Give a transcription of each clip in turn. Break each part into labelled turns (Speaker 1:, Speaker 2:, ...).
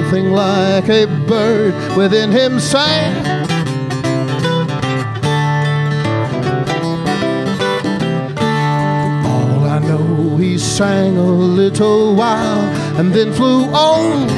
Speaker 1: something like a bird within him sang. All I know, he sang a little while and then flew on.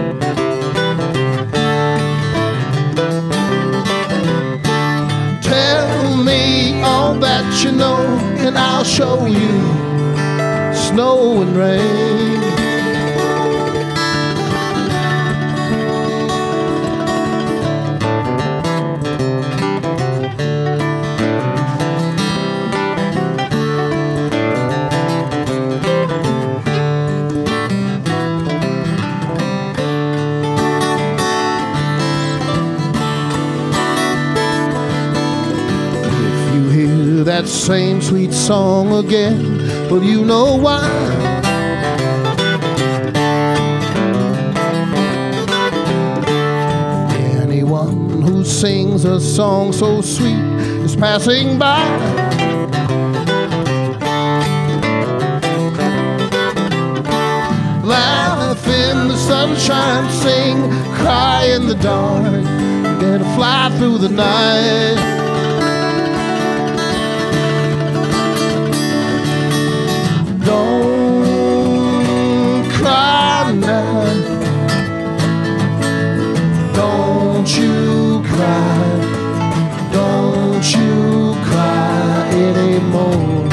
Speaker 1: Tell me all that you know and I'll show you snow and rain. That same sweet song again, well, you know why. Anyone who sings a song so sweet is passing by. Laugh in the sunshine, sing, cry in the dark, then fly through the night. Don't cry now. Don't you cry. Don't you cry anymore.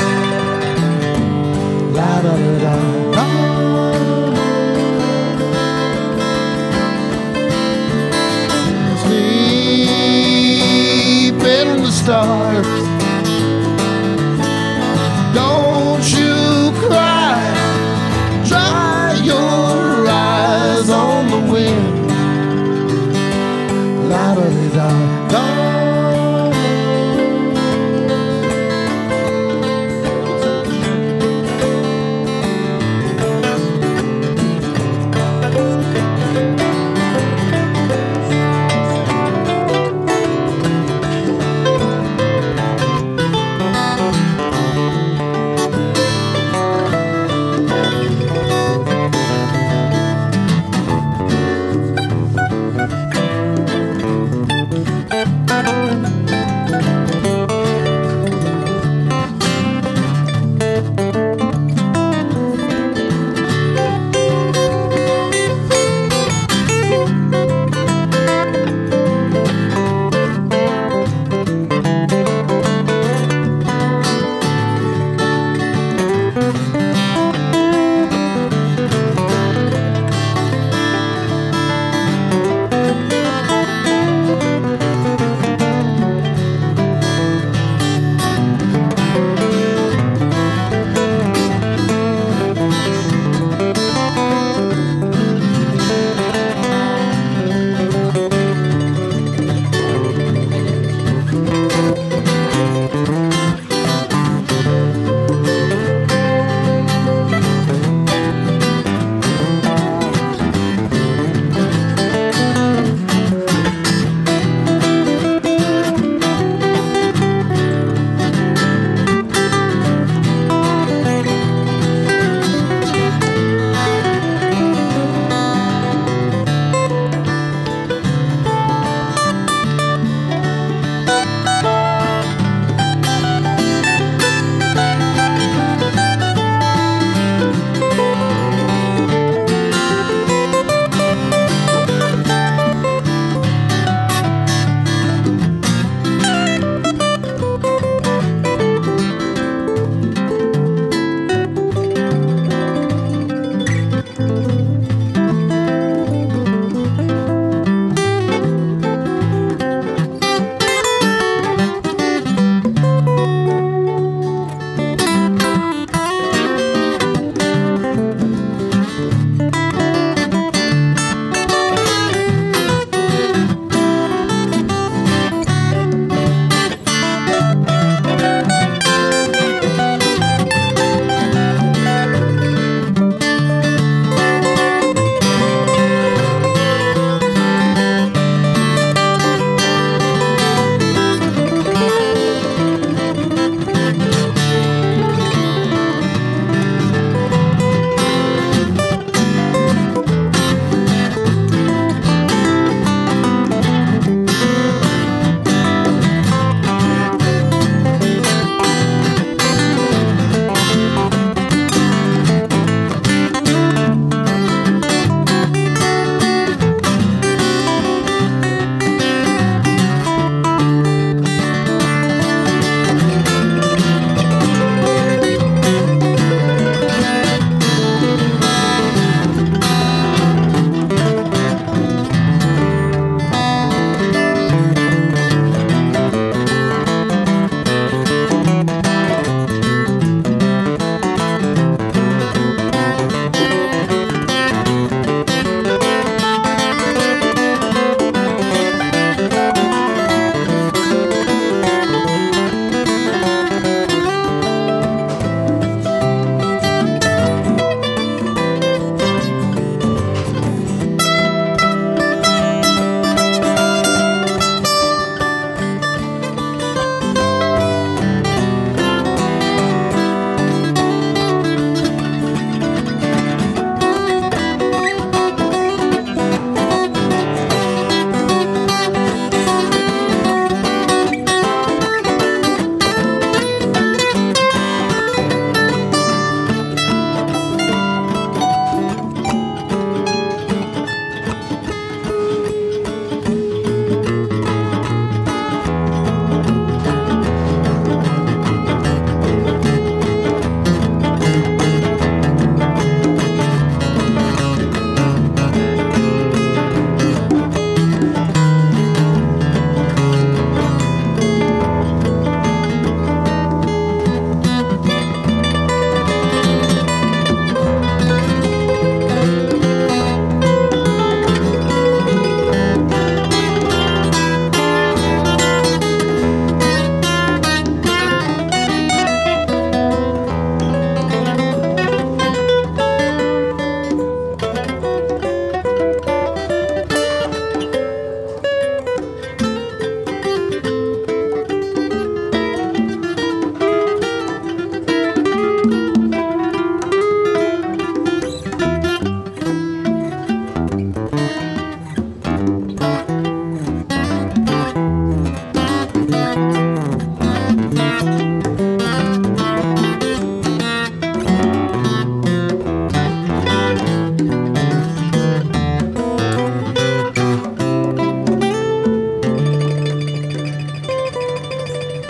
Speaker 1: La da da da. Sleep in the stars. Don't you cry, dry your eyes on the wind. La da da da.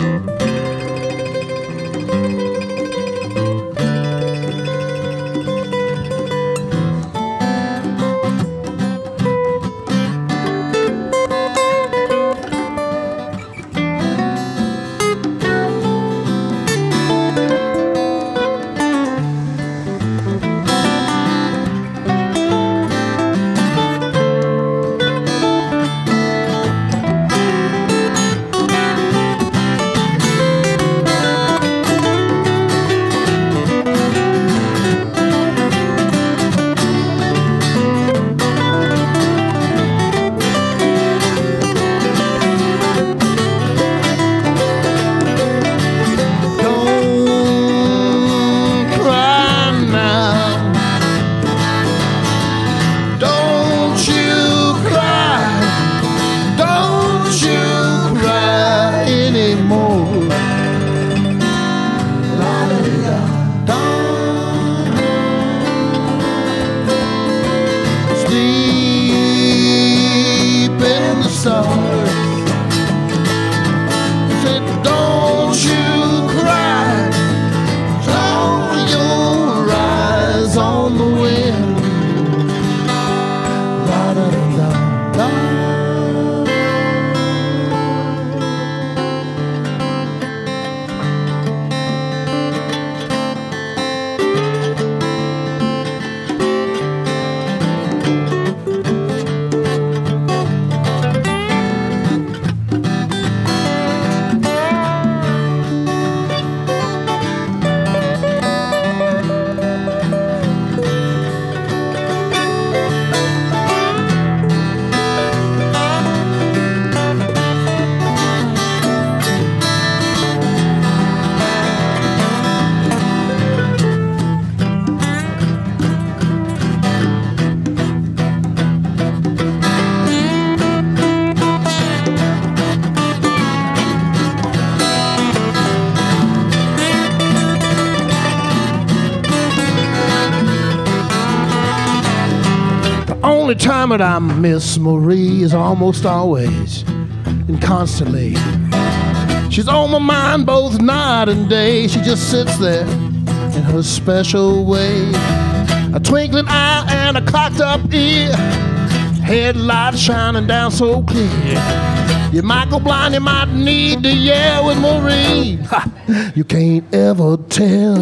Speaker 1: Only time that I miss Marie is almost always and constantly. She's on my mind both night and day. She just sits there in her special way. A twinkling eye and a cocked up ear, headlights shining down so clear. You might go blind, you might need to yell with Marie. Ha, you can't ever tell.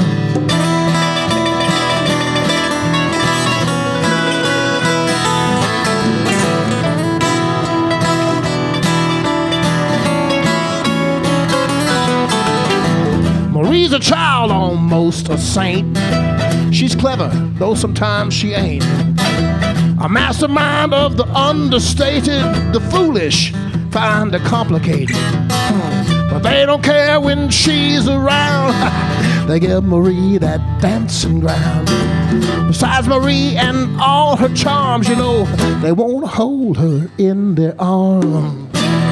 Speaker 1: Marie's a child, almost a saint. She's clever, though sometimes she ain't. A mastermind of the understated. The foolish find her complicated, but they don't care when she's around. They give Marie that dancing ground. Besides Marie and all her charms, you know, they won't hold her in their arms.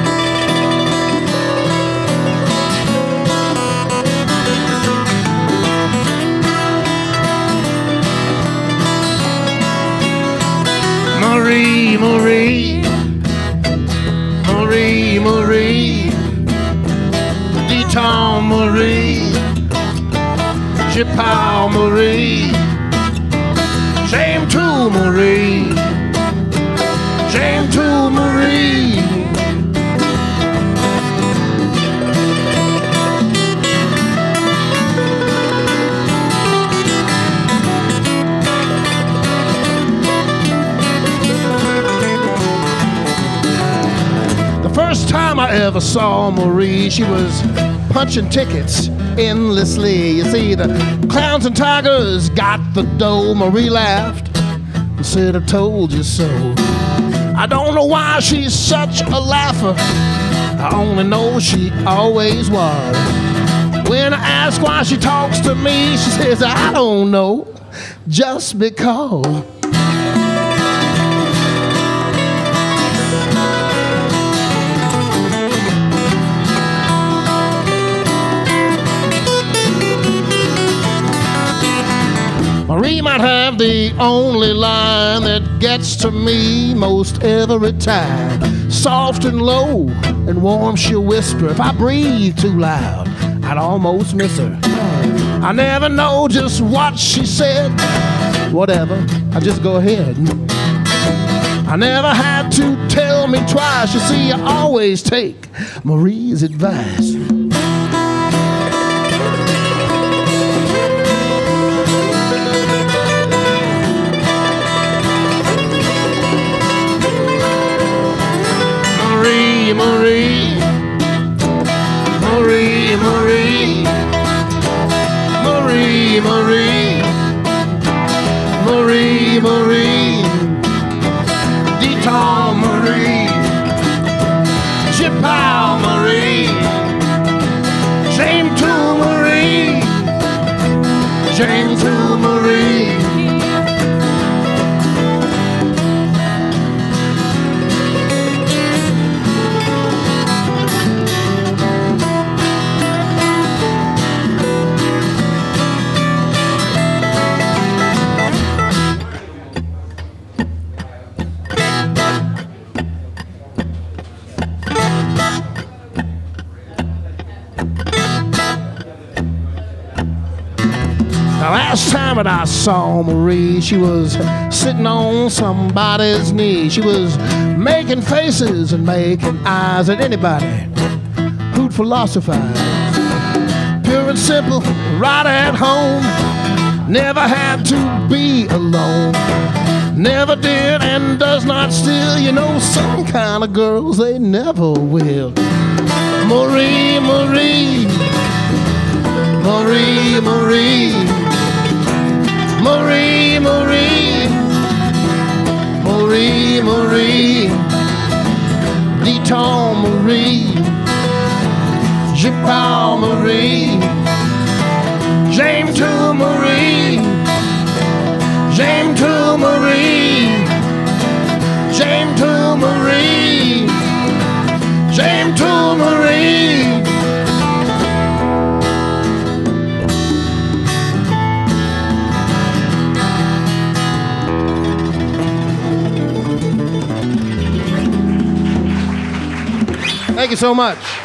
Speaker 1: Marie, Marie, Marie, Marie, Détends Marie, Je parle Marie, j'aime tout Marie, j'aime tout Marie. First time I ever saw Marie, she was punching tickets endlessly. You see, the clowns and tigers got the dough. Marie laughed and said, I told you so. I don't know why she's such a laugher. I only know she always was. When I ask why she talks to me, she says, I don't know, just because. Marie might have the only line that gets to me most every time. Soft and low and warm she'll whisper. If I breathe too loud, I'd almost miss her. I never know just what she said. Whatever, I just go ahead. I never had to tell me twice. You see, I always take Marie's advice. Marie, Marie, Marie, Marie, Marie, Marie, Marie, Marie, Detour Marie, Chipow Marie, Shame to Marie, Shame to Marie. The last time that I saw Marie, she was sitting on somebody's knee. She was making faces and making eyes at anybody who'd philosophize. Pure and simple, right at home. Never had to be alone. Never did and does not still. You know, some kind of girls, they never will. Marie, Marie, Marie, Marie, Marie, Marie, Marie, Marie, Detour Marie, Chipow Marie, Shame to Marie, Shame to Marie, Shame to Marie, Shame to Marie. Thank you so much.